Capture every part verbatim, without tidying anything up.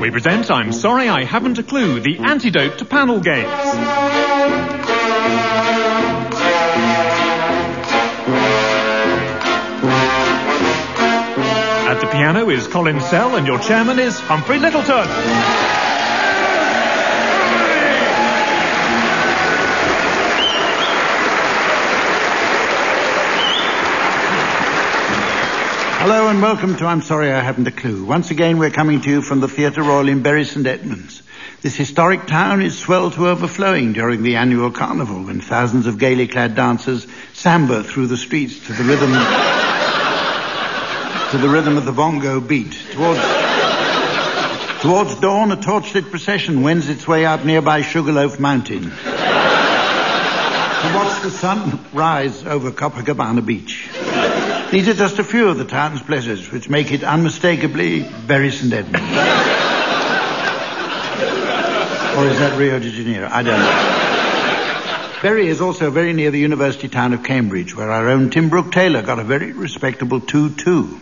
We present I'm Sorry I Haven't a Clue, the antidote to panel games. At the piano is Colin Sell and your chairman is Humphrey Littleton. Hello and welcome to I'm Sorry I Haven't a Clue. Once again we're coming to you from the Theatre Royal in Bury St Edmunds. This historic town is swelled to overflowing during the annual carnival when thousands of gaily clad dancers samba through the streets to the rhythm to the rhythm of the bongo beat. Towards, towards dawn a torchlit procession wends its way up nearby Sugarloaf Mountain to watch the sun rise over Copacabana Beach. These are just a few of the town's pleasures, which make it unmistakably Bury St Edmunds. Or is that Rio de Janeiro? I don't know. Bury is also very near the university town of Cambridge, where our own Tim Brooke Taylor got a very respectable two two.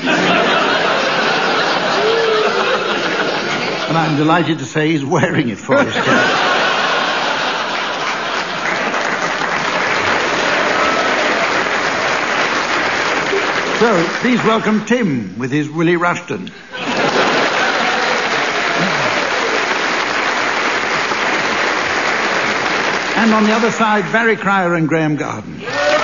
And I'm delighted to say he's wearing it for us. So, please welcome Tim with his Willie Rushton. And on the other side, Barry Cryer and Graham Garden.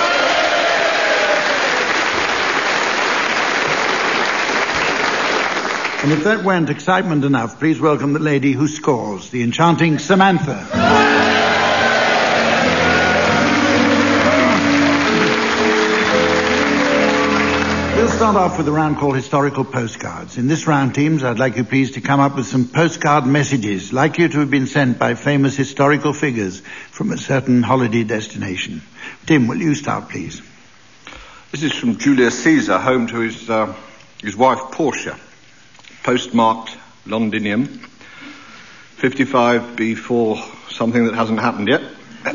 And if that weren't excitement enough, please welcome the lady who scores, the enchanting Samantha. We'll start off with a round called Historical Postcards. In this round, teams, I'd like you please to come up with some postcard messages likely to have been sent by famous historical figures from a certain holiday destination. Tim, will you start, please? This is from Julius Caesar, home to his uh, his wife Portia. Postmarked Londinium, fifty-five before something that hasn't happened yet.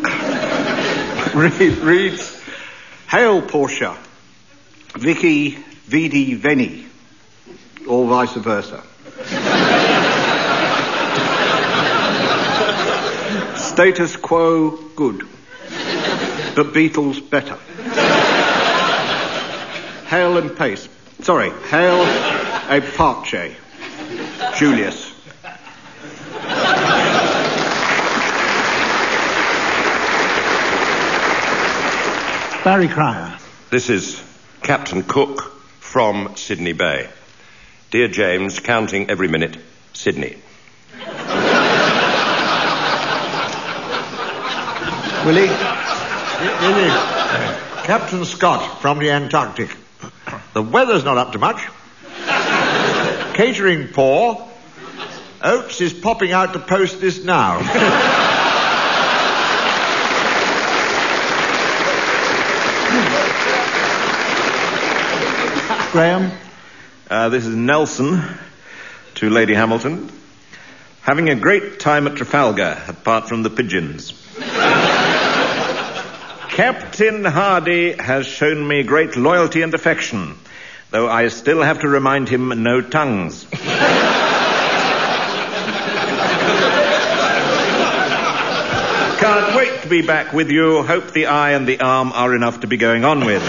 Read, reads, Hail Portia. Vicky, Vidi, Veni, or vice versa. Status quo, good, but Beatles better. Hail and pace. Sorry, hail a parce. Julius. Barry Cryer. This is Captain Cook from Sydney Bay. Dear James, counting every minute, Sydney. Willie? Willie. Captain Scott from the Antarctic. The weather's not up to much. Catering poor. Oates is popping out to post this now. Graham? Uh, this is Nelson to Lady Hamilton. Having a great time at Trafalgar, apart from the pigeons. Captain Hardy has shown me great loyalty and affection, though I still have to remind him no tongues. Can't wait to be back with you. Hope the eye and the arm are enough to be going on with.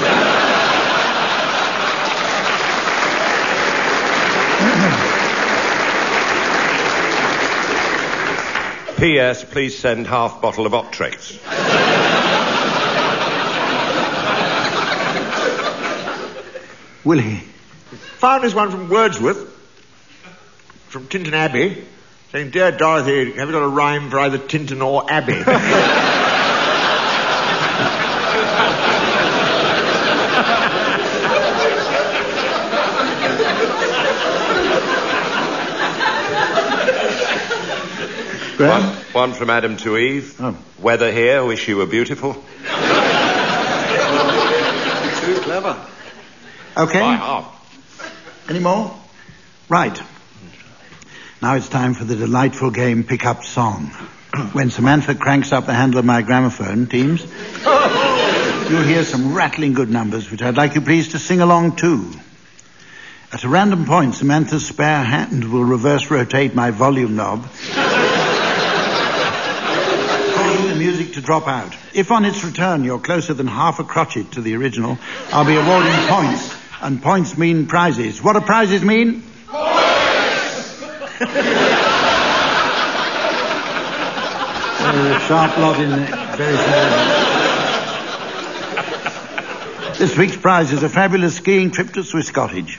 P S Please send half bottle of Optrex. Willie? Found this one from Wordsworth, from Tinton Abbey, saying, Dear Dorothy, have you got a rhyme for either Tinton or Abbey? One, one from Adam to Eve. Oh. Weather here, wish you were beautiful. Too clever. Okay. By half. Any more? Right. Now it's time for the delightful game Pick Up Song. When Samantha cranks up the handle of my gramophone, teams, you'll hear some rattling good numbers, which I'd like you please to sing along to. At a random point, Samantha's spare hand will reverse rotate my volume knob, causing the music to drop out. If on its return you're closer than half a crotchet to the original, I'll be awarding points, and points mean prizes. What do prizes mean? Points! A sharp lot in there, very small. This week's prize is a fabulous skiing trip to Swiss Cottage.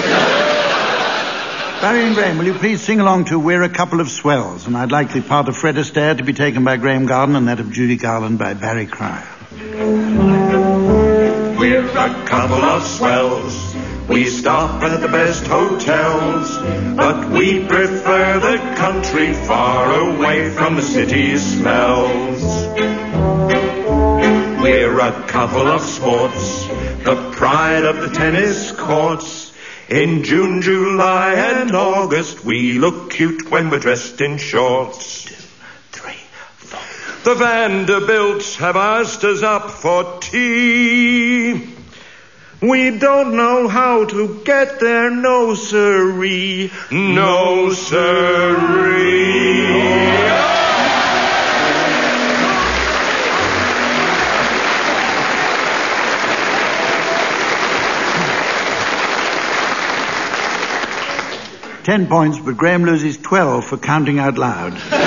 Barry and Graham, will you please sing along to We're a Couple of Swells? And I'd like the part of Fred Astaire to be taken by Graham Garden and that of Judy Garland by Barry Cryer. We're a couple of swells. We stop at the best hotels, but we prefer the country far away from the city smells. We're a couple of sports, the pride of the tennis courts. In June, July, and August, we look cute when we're dressed in shorts. Two, three, four. The Vanderbilts have asked us up for tea. We don't know how to get there, no siree. No siree. Ten points, but Graham loses twelve for counting out loud.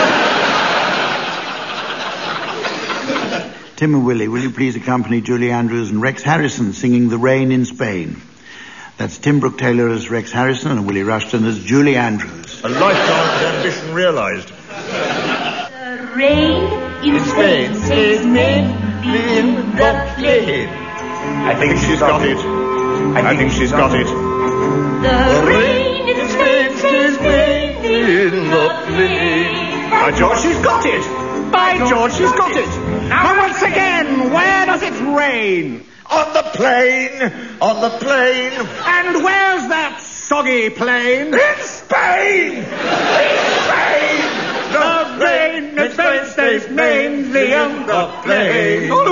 Tim and Willie, will you please accompany Julie Andrews and Rex Harrison singing The Rain in Spain? That's Tim Brooke Taylor as Rex Harrison and Willie Rushton as Julie Andrews. A lifetime ambition realised. The rain in Spain says men in the plain. I think she's got it. I think she's got it. The rain in Spain says men in the plain. By George, she's got it. By George, she's got it. Now once again, where does it rain? On the plain, on the plain. And where's that soggy plain? In Spain! In Spain! The rain in Spain stays mainly in the plain. The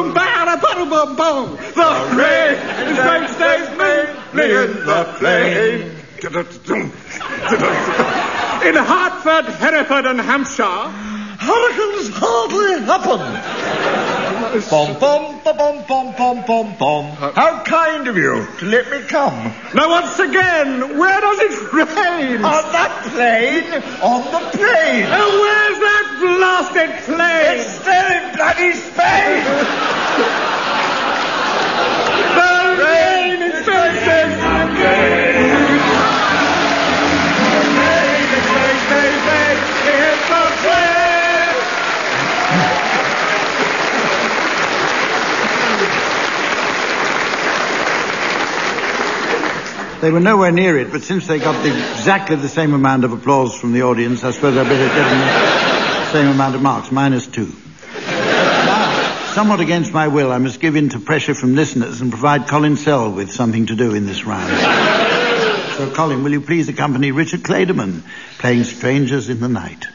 rain in Spain stays mainly in the plain. In Hartford, Hereford and Hampshire, hurricanes hardly happen. Bom, bom, bom, bom, bom, bom, bom. How kind of you to let me come. Now once again, where does it rain? On that plain, on the plain. And where's that blasted plain? It's still in bloody Spain. The rain in Spain stays mainly. They were nowhere near it, but since they got the, exactly the same amount of applause from the audience, I suppose I better give them the same amount of marks, minus two. Now, somewhat against my will, I must give in to pressure from listeners and provide Colin Sell with something to do in this round. So, Colin, will you please accompany Richard Clayderman playing Strangers in the Night?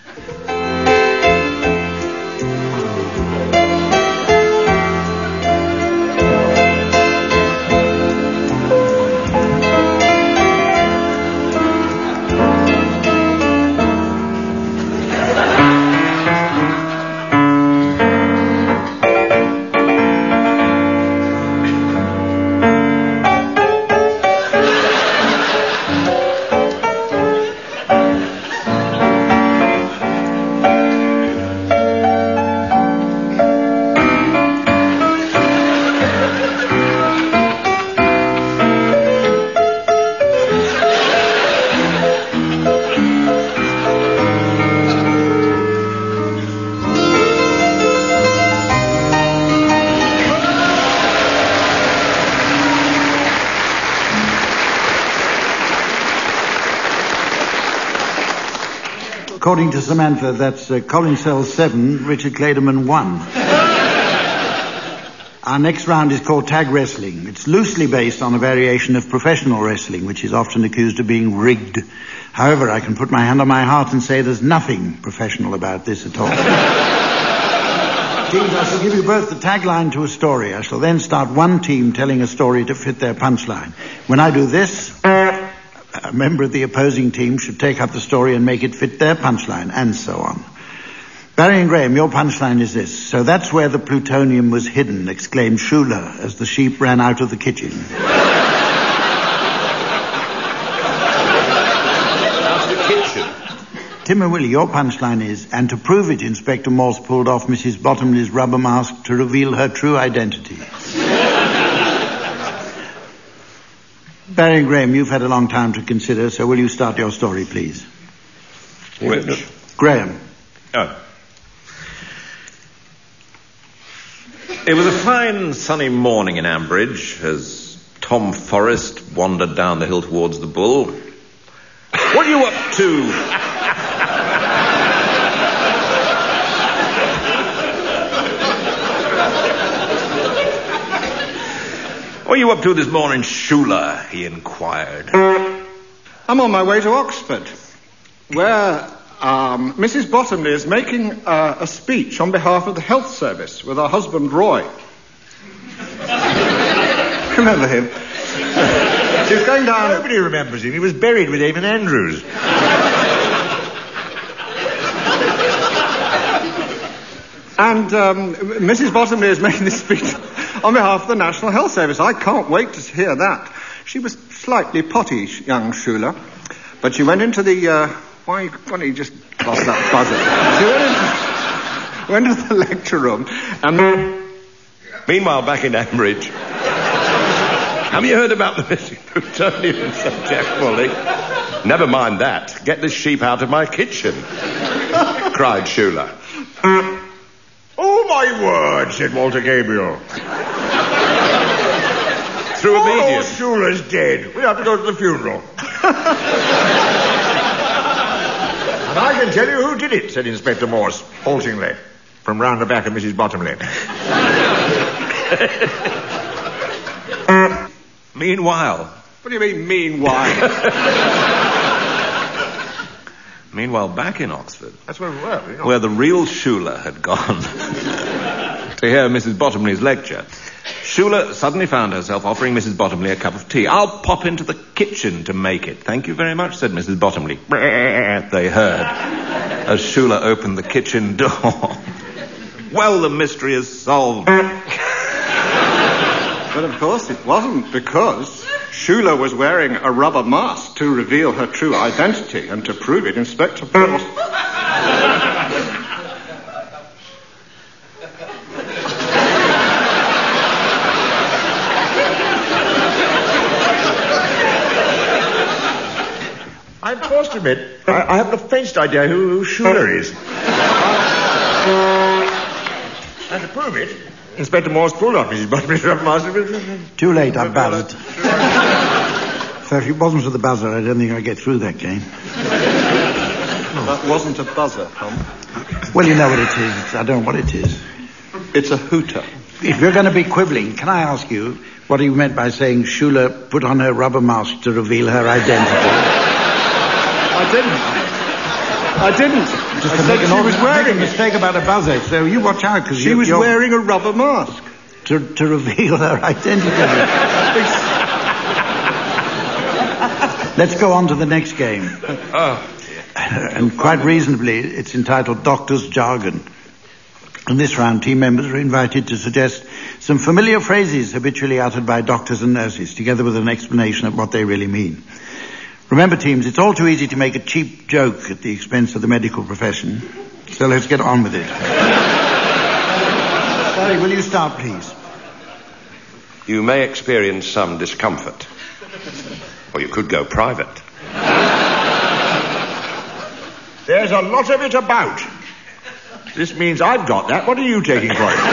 According to Samantha, that's uh, Colin Sell seven, Richard Clayderman one. Our next round is called tag wrestling. It's loosely based on a variation of professional wrestling, which is often accused of being rigged. However, I can put my hand on my heart and say there's nothing professional about this at all. Teams, I shall give you both the tagline to a story. I shall then start one team telling a story to fit their punchline. When I do this, uh, A member of the opposing team should take up the story and make it fit their punchline, and so on. Barry and Graham, your punchline is this. So that's where the plutonium was hidden, exclaimed Schuler as the sheep ran out of the kitchen. Out of the kitchen? Tim and Willie, your punchline is, and to prove it, Inspector Morse pulled off Missus Bottomley's rubber mask to reveal her true identity. Barry and Graham, you've had a long time to consider, so will you start your story, please? Which? Graham. Oh. It was a fine sunny morning in Ambridge as Tom Forrest wandered down the hill towards the Bull. What are you up to? What are you up to this morning, Schuler? He inquired. I'm on my way to Oxford, where um, Missus Bottomley is making uh, a speech on behalf of the health service with her husband, Roy. Remember him? She's going down... Nobody remembers him. He was buried with Eamon Andrews. And um, Missus Bottomley is making this speech on behalf of the National Health Service. I can't wait to hear that. She was slightly potty, young Schuler, but she went into the... Uh, why, why don't you just lost that buzzer? She went into, went into the lecture room and... Meanwhile, back in Ambridge... Have you heard about the missing plutonium subject, Wally? Never mind that. Get this sheep out of my kitchen, cried Schuler. Oh, my word, said Walter Gabriel. Through a medium. Oh, Schuler's dead. We have to go to the funeral. And I can tell you who did it, said Inspector Morse, haltingly, from round the back of Missus Bottomley. Meanwhile... What do you mean, meanwhile? Meanwhile, back in Oxford... That's where we were. You know. Where the real Schuler had gone to hear Missus Bottomley's lecture. Schuler suddenly found herself offering Missus Bottomley a cup of tea. I'll pop into the kitchen to make it. Thank you very much, said Missus Bottomley. They heard as Schuler opened the kitchen door. Well, the mystery is solved. But of course it wasn't, because Schuler was wearing a rubber mask to reveal her true identity, and to prove it, Inspector Morse... I'm forced to admit, I, I haven't a faintest idea who, who Schuler is. And to prove it, Inspector Morse pulled off Missus Bottomley's rubber mask. Too late, I buzzed. So if it wasn't for the buzzer, I don't think I'd get through that game. That wasn't a buzzer, Tom. Well, you know what it is. It's, I don't know what it is. It's a hooter. If you're going to be quibbling, can I ask you what you meant by saying Schuler put on her rubber mask to reveal her identity? I didn't. I didn't. Just I to said make, an she was wearing a mistake about a buzzer, so you watch out, because she was wearing a rubber mask to to reveal her identity. Let's go on to the next game. Oh. And quite reasonably, it's entitled Doctor's Jargon. In this round, team members are invited to suggest some familiar phrases habitually uttered by doctors and nurses, together with an explanation of what they really mean. Remember, teams, it's all too easy to make a cheap joke at the expense of the medical profession. So let's get on with it. Barry, will you start, please? You may experience some discomfort. Or you could go private. There's a lot of it about. This means I've got that. What are you taking for it?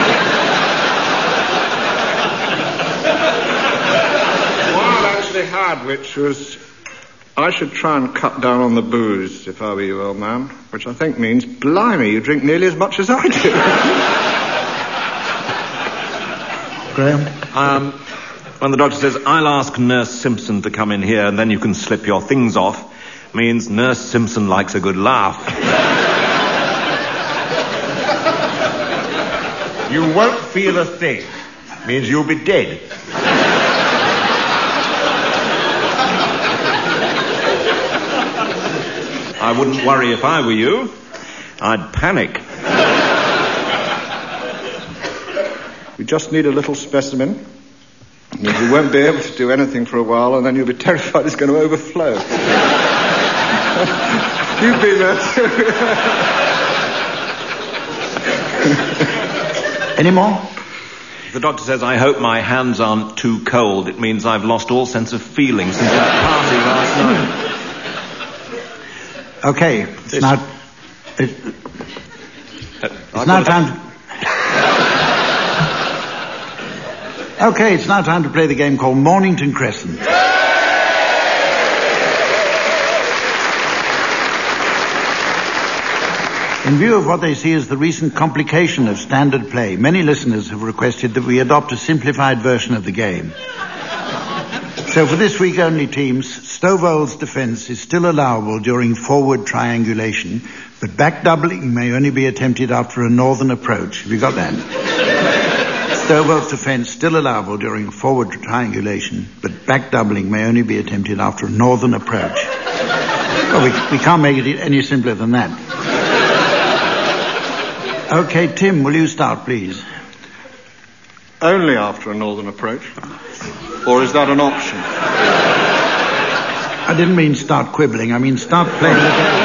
One I actually had, which was... I should try and cut down on the booze, if I were you, old man. Which I think means, blimey, you drink nearly as much as I do. Graham? Um, when the doctor says, I'll ask Nurse Simpson to come in here and then you can slip your things off, means Nurse Simpson likes a good laugh. You won't feel a thing. Means you'll be dead. I wouldn't worry if I were you. I'd panic. We just need a little specimen. You won't be able to do anything for a while, and then you'll be terrified it's going to overflow. You've been there too. Any more? The doctor says, I hope my hands aren't too cold. It means I've lost all sense of feeling since that party last night. Okay, it's, it's now... It, uh, it's now time to... Okay, it's now time to play the game called Mornington Crescent. In view of what they see as the recent complication of standard play, many listeners have requested that we adopt a simplified version of the game. So for this week only, teams, Stovall's defence is still allowable during forward triangulation, but back doubling may only be attempted after a northern approach. Have you got that? Stovall's defence still allowable during forward triangulation, but back doubling may only be attempted after a northern approach. Well, we, we can't make it any simpler than that. Okay, Tim, will you start, please? Only after a northern approach? Or is that an option? I didn't mean start quibbling. I mean start playing the game.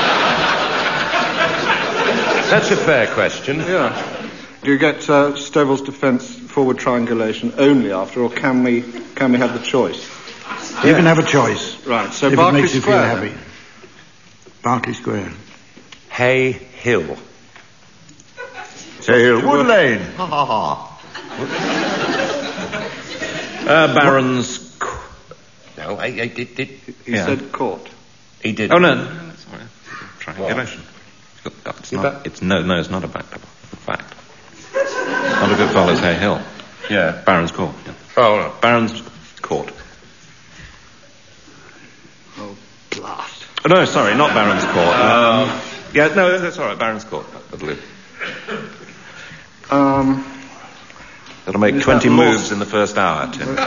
That's a fair question. Yeah. Do you get uh, Stovall's defence forward triangulation only after, or can we can we have the choice? You yeah. can have a choice. Right, so if Berkeley it makes you Square. feel happy. Berkeley Square. Hay Hill. Hay Hill. Wood Lane. Ha ha ha. Uh, Baron's... No, I, I did... did. He yeah. said court. He did. Oh, no. no, no sorry. Triangulation. It's You not... bet? It's no, no, it's not a back double. In fact. Not if it follows Hay Hill. Yeah. Baron's Court. Yeah. Oh, no. Baron's Court. Oh, blast. Oh, no, sorry, not Baron's Court. Um, yeah, no, that's all right. Baron's Court, I believe. Um... That'll make twenty moves in the first hour, Tim.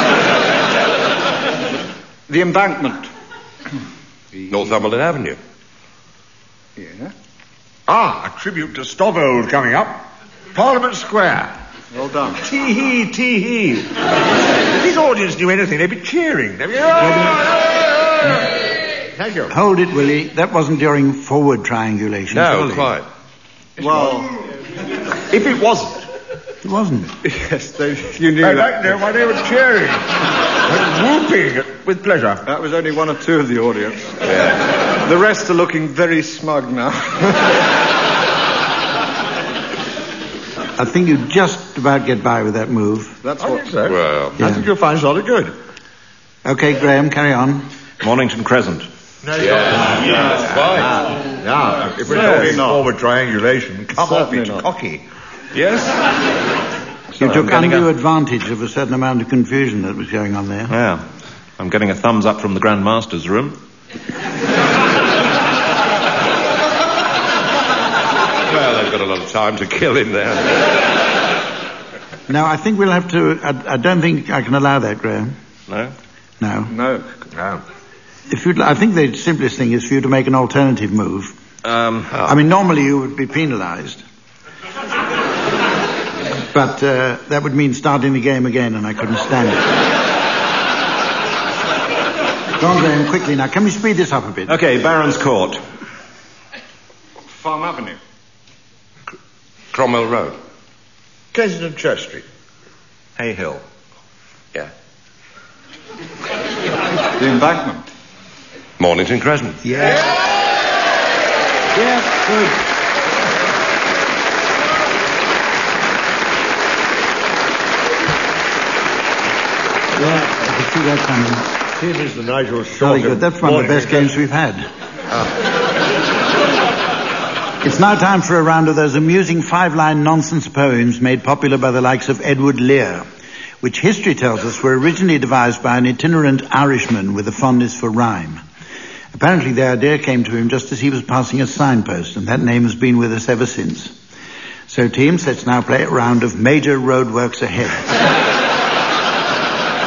The embankment. Northumberland Avenue. Yeah. Ah, a tribute to Stovall coming up. Parliament Square. Well done. Tee-hee, tee-hee. If this audience knew anything, they'd be cheering. They'd be... Thank you. Hold it, Willie. That wasn't during forward triangulation. No, surely. quite. Well... If it wasn't... It wasn't. Yes, they, you knew I'd that. like to know why they were cheering. And whooping with pleasure. That was only one or two of the audience. Yeah. The rest are looking very smug now. I think you just about get by with that move. That's I what... think so. Well, Yeah. I think you'll find solid good. Okay, Graham, carry on. Mornington Crescent. No, yeah. Yeah, that's fine. Now, if we're Certainly talking not. forward triangulation, come Certainly off it not. cocky. Yes? You took I'm getting undue a- advantage of a certain amount of confusion that was going on there. Yeah. I'm getting a thumbs up from the Grand Master's room. Well, they've got a lot of time to kill in there. Now, I think we'll have to... I, I don't think I can allow that, Graham. No? No. No. No. If you'd, I think the simplest thing is for you to make an alternative move. Um, I mean, normally you would be penalised. But uh, that would mean starting the game again, and I couldn't stand it. Go on, Graham, quickly now. Can we speed this up a bit? okay, Baron's Court. Farm Avenue. Cromwell Road. Kensington Church Street. Hay Hill. Yeah. The embankment. Mornington Crescent. Yes. Yes, good. Yeah, I can see that coming. Here is the Nigel Very Short. good. That's one of the best games we've had. It's now time for a round of those amusing five-line nonsense poems made popular by the likes of Edward Lear, which history tells us were originally devised by an itinerant Irishman with a fondness for rhyme. Apparently the idea came to him just as he was passing a signpost, and that name has been with us ever since. So teams, let's now play a round of Major Roadworks Ahead.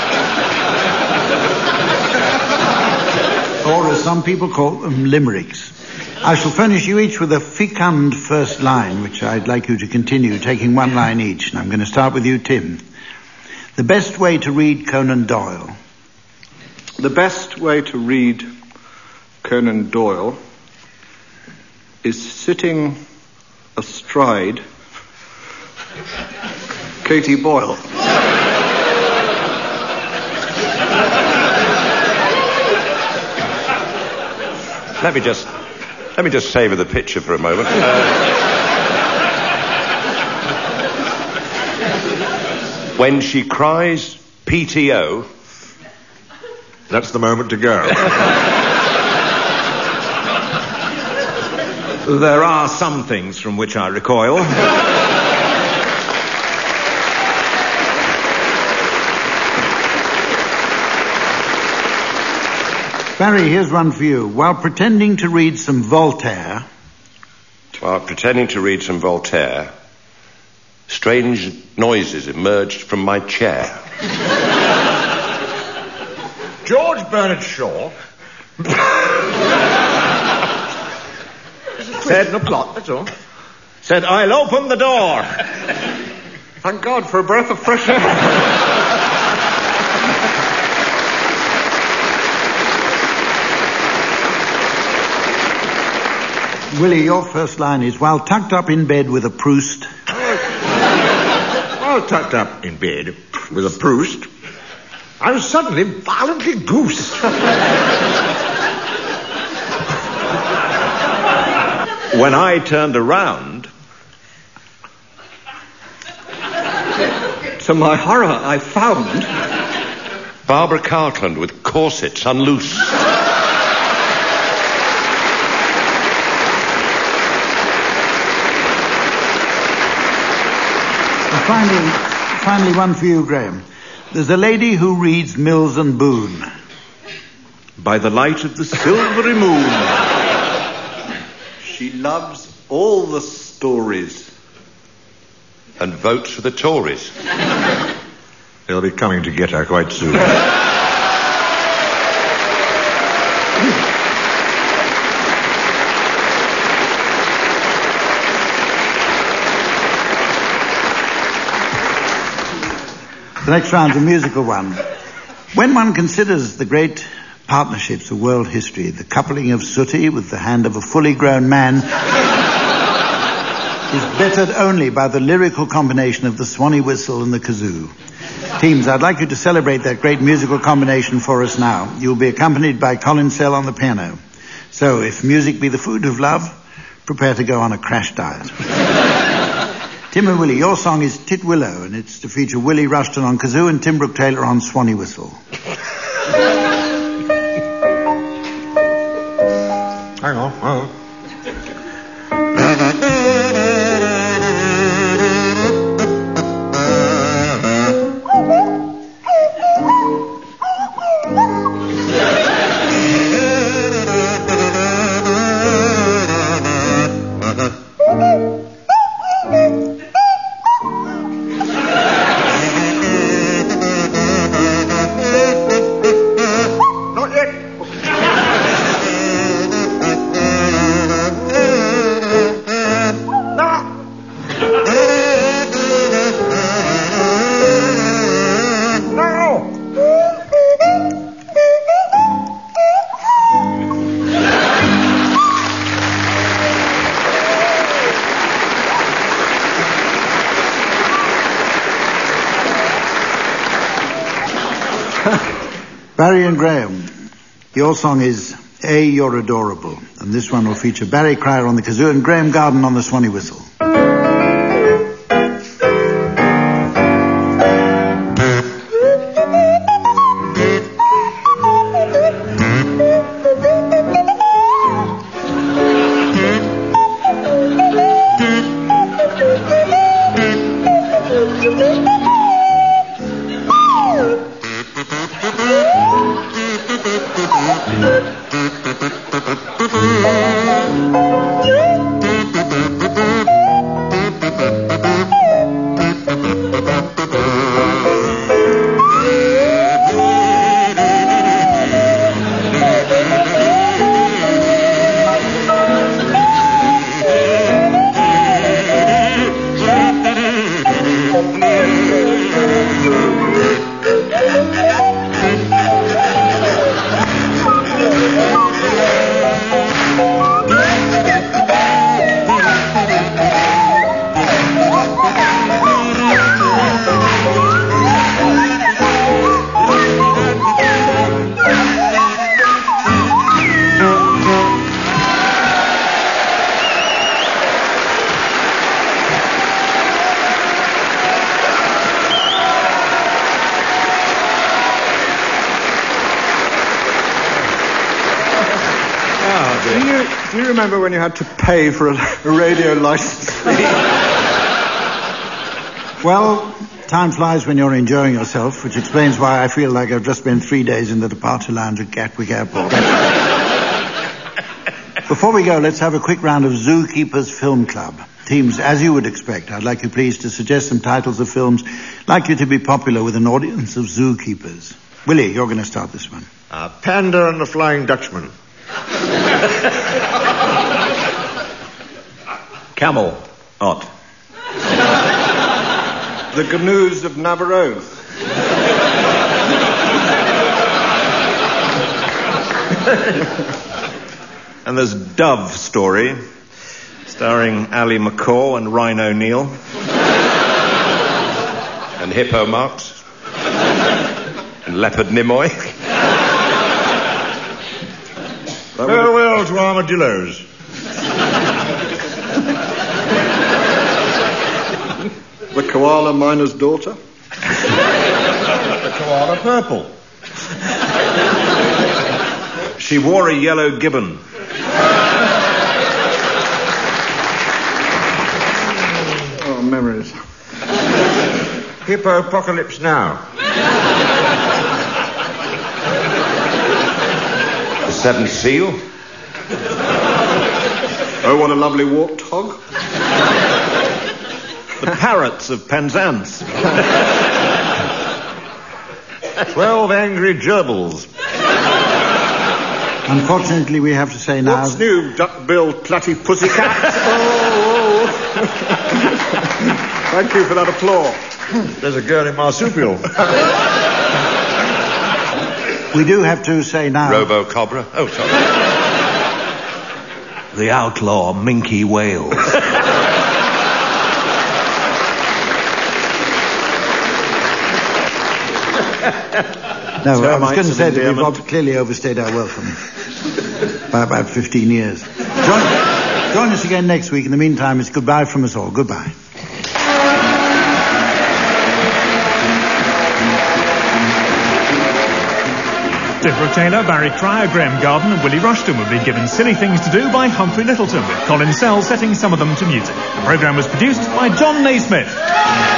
Or as some people call them, limericks. I shall furnish you each with a fecund first line, which I'd like you to continue, taking one line each. And I'm going to start with you, Tim. The best way to read Conan Doyle. The best way to read Conan Doyle is sitting astride Katie Boyle. Let me just, let me just savour the picture for a moment. Uh, when she cries P T O, that's the moment to go. There are some things from which I recoil. Barry, here's one for you. While pretending to read some Voltaire... While pretending to read some Voltaire, strange noises emerged from my chair. George Bernard Shaw said, the plot, that's all. Said, I'll open the door. Thank God for a breath of fresh air. Willie, your first line is, while tucked up in bed with a Proust... While tucked up in bed with a Proust, I was suddenly violently goosed. When I turned around... To my horror, I found... Barbara Cartland with corsets unloosed. Finally, finally, one for you, Graham. There's a lady who reads Mills and Boon. By the light of the silvery moon. She loves all the stories. And votes for the Tories. They'll be coming to get her quite soon. The next round's a musical one. When one considers the great partnerships of world history, the coupling of Sooty with the hand of a fully grown man is bettered only by the lyrical combination of the Swanee whistle and the kazoo. Teams, I'd like you to celebrate that great musical combination for us now. You'll be accompanied by Colin Sell on the piano. So, if music be the food of love, prepare to go on a crash diet. Tim and Willie, your song is Titwillow, and it's to feature Willie Rushton on kazoo and Tim Brooke Taylor on Swanee whistle. Hang on. Oh. Barry and Graham, your song is A, You're Adorable, and this one will feature Barry Cryer on the kazoo and Graham Garden on the Swanee whistle. Do you, do you remember when you had to pay for a, a radio license? Well, time flies when you're enjoying yourself, which explains why I feel like I've just spent three days in the departure lounge at Gatwick Airport. Before we go, let's have a quick round of Zookeepers Film Club. Teams, as you would expect, I'd like you please to suggest some titles of films likely to be popular with an audience of zookeepers. Willie, you're going to start this one. Uh, Panda and the Flying Dutchman. Camel. Ot. The Gnu's of Navarone. And there's Dove Story, starring Ali McCaw and Ryan O'Neill. And Hippo Marx. And Leopard Nimoy. Farewell to armadillos. The Koala Miner's Daughter. The koala purple. She wore a yellow gibbon. Oh, memories. Hippo Apocalypse Now. The Seventh Seal. Oh, what a lovely warthog. The Parrots of Penzance. Twelve Angry Gerbils. Unfortunately, we have to say now... What's new, duck-billed platypussycat? Oh, oh. Thank you for that applause. There's a girl in marsupial. We do have to say now... Robo-Cobra. Oh, sorry. The outlaw Minky Wales. No, I was going to Termites say of that we've endearment. ob- clearly overstayed our welcome by about fifteen years. Join, join us again next week. In the meantime, it's goodbye from us all. Goodbye. Deborah Taylor, Barry Cryer, Graham Garden and Willie Rushton have been given Silly Things to Do by Humphrey Littleton, with Colin Sell setting some of them to music. The programme was produced by John Naismith.